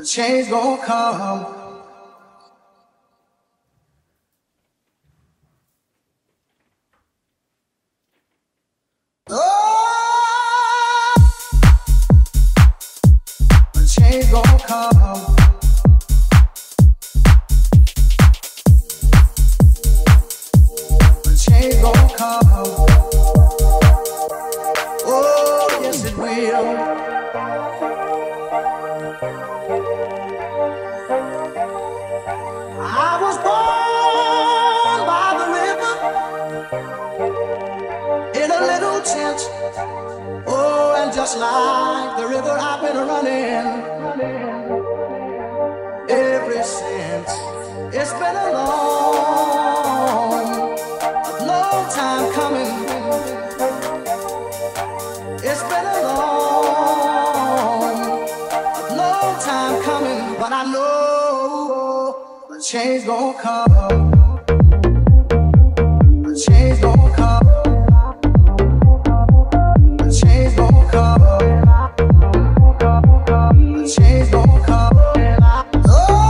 change gon' come. Oh, the change gon' come. The change gon' come. Oh, yes it will. I was born by the river in a little tent. Oh, and just like the river, I've been running ever since. It's been a long time coming. It's been a long time coming, but I know the change gon' come. The change gon' come. The change gon' come. The change gon' come. Oh,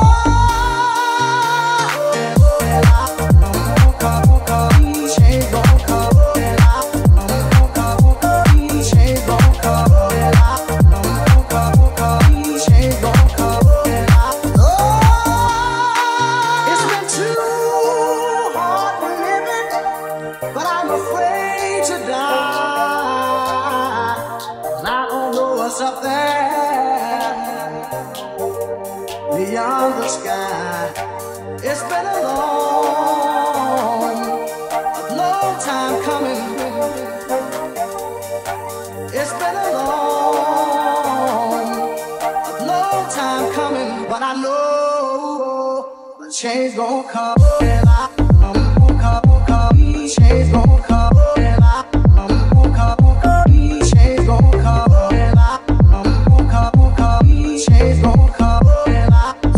the change gon' come. The change gon' come. The change gon' come. It's been too hard to live it, but I'm afraid to die. And I don't know what's up there beyond the sky. It's been a long time coming. It's been a long time coming, but I know the change gon' come. The change gon' come. The change gon' come. The change gon' come. Oh,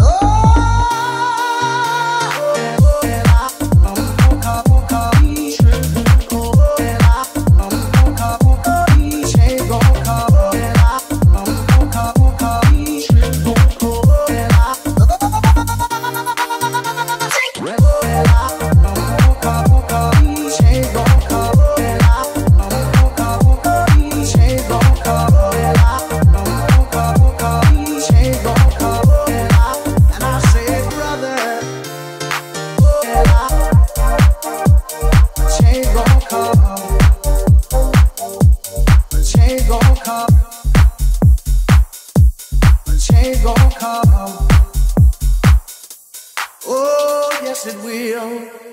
change gon' come. Oh, yes it will.